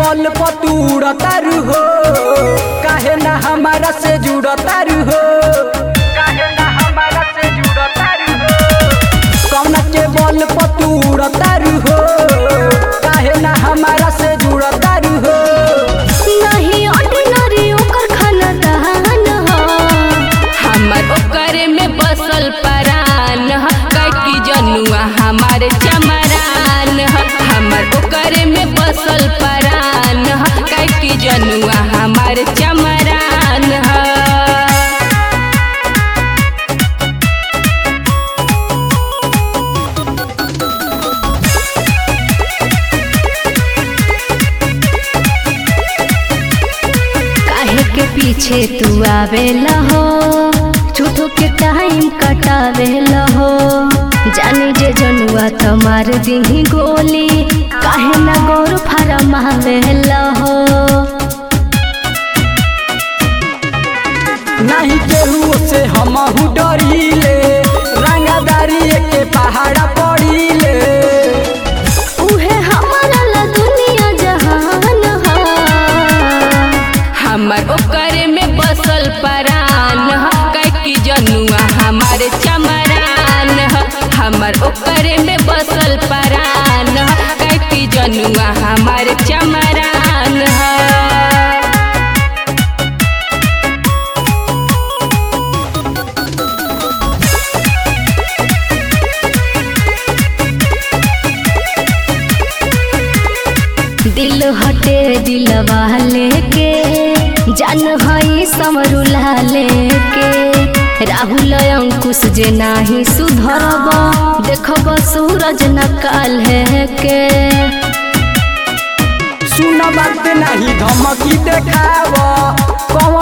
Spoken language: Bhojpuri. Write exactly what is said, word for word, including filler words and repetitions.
बल पतूर तारू हो, काहे ना हमारा से जुड़ तारू हो, काहे ना हमारा से जुड़ तारू हो। कौना के बल पतूर तारू हो, काहे ना हमारा से जुड़ तारू हो। नहीं ऑर्डिनरी ओकर खाना दहान हो, हमर ओकरे में बसल परान ह, कैकी जनुआ हमारे चमरान ह। हमर ओकरे में बसल परान ह, कैकी जनुआ हमारे चमरान ह। के पीछे तू आवेला हो, झूठो के टाइम कटावेला हो। जानी जे जनुआ तो मार दी गोली, काहे ना गौर फरमावेला हो। नहीं केहू से हमहू डरीले, रंगदारी के पहाड़ा पड़ीले। उहे हमारा ला दुनिया जहान हो, हमर ओकरे में बसल परान ह, कैकी जनुआ हमारे चमरान ह। हमर ओकरे में बसल परान ह, कैकी जनुआ हमारे चमरान ह। दिल हटे दिलवा लेके, जान हई समरुला लेके। राहुल अंकुश जे नाही सुधरब, देखब सूरज नकाल है के। सुन बात नहीं धमकी देखाव, कौन